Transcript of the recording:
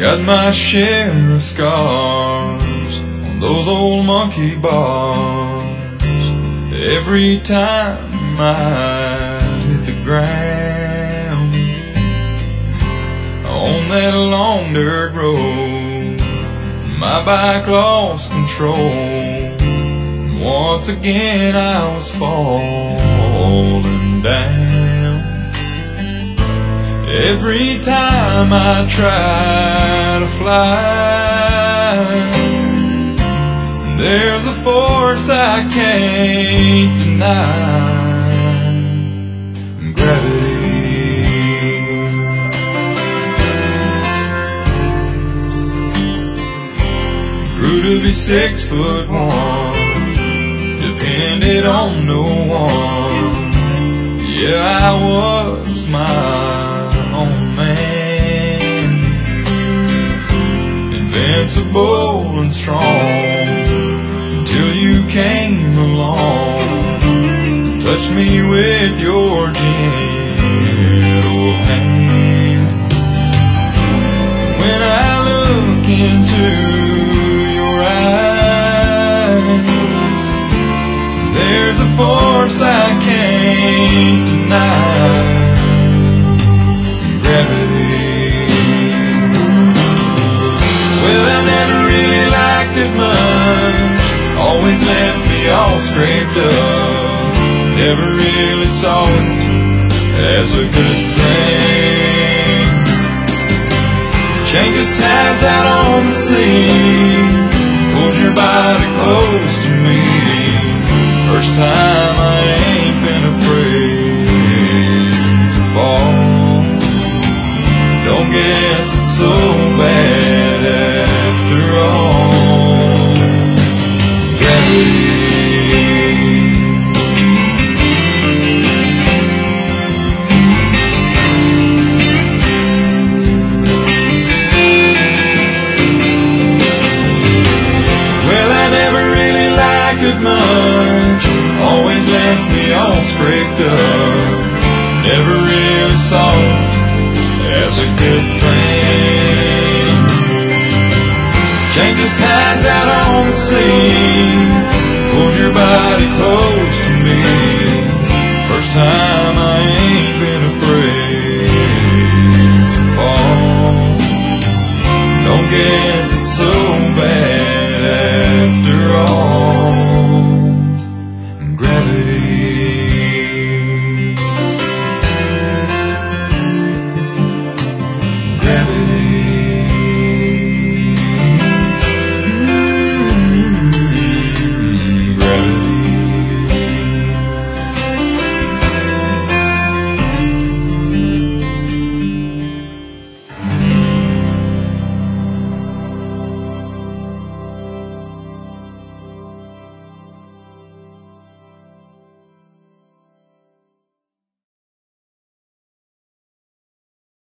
Got my share of scars on those old monkey bars. Every time I hit the ground on that long dirt road, my bike lost control. Once again I was falling down. Every time I try to fly, there's a force I can't deny. Gravity. Grew to be 6'1", depended on no one. Yeah, I was my own man, invincible and strong, until you came along, touched me with your gentle hand. When I look into your eyes, there's a force I can't deny. Always left me all scraped up. Never really saw it as a good thing. Changes tides out on the sea, pulls your body close to me. First time I ain't been afraid to fall. Don't guess it's so bad after all. Well, I never really liked it much. Always left me all scraped up. Never really saw it as a good thing. Changes tides out on the sea, pulls your body close to me. First time I ain't been afraid to fall. Don't guess it's so bad